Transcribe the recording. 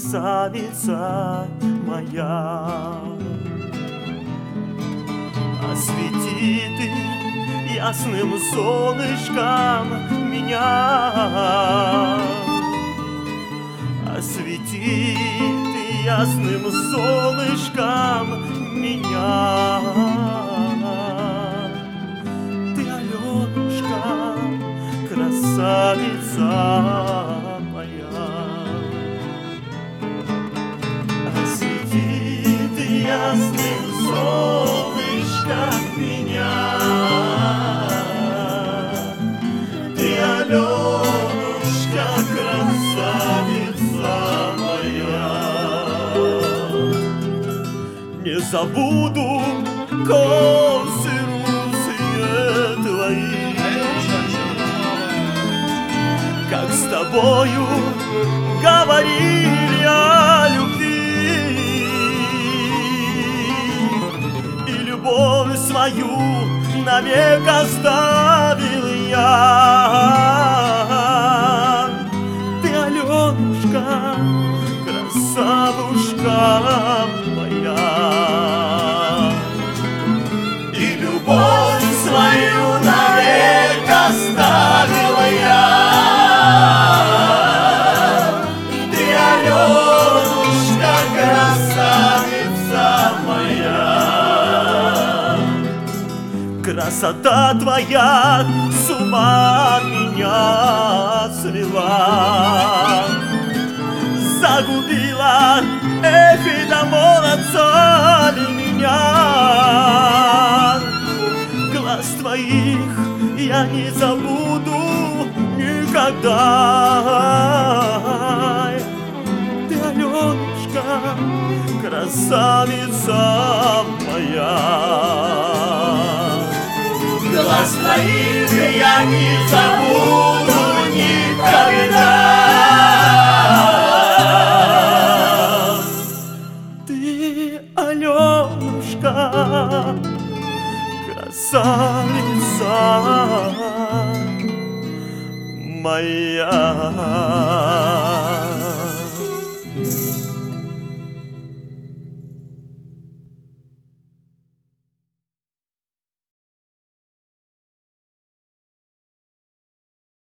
красавица моя. Освети ты ясным солнышком меня, освети ты ясным солнышком меня. Ты, Аленушка, красавица моя. Освети ты ясным солнышком меня. Ты, Аленушка, красавица моя. Не забуду косы русые твои, как с тобою говорили о любви, и любовь свою навек оставил я. Ты, Аленушка, красавушка моя, и любовь свою навек оставил я. Ты, Аленушка, красавица моя. Красота твоя с ума меня свела, загубила, эх, и до молодца ли меня. Глаз твоих я не забуду никогда. Ты, Аленушка, красавица моя. Глаз твоих я не забуду никогда. Ты, Аленушка, красавица моя.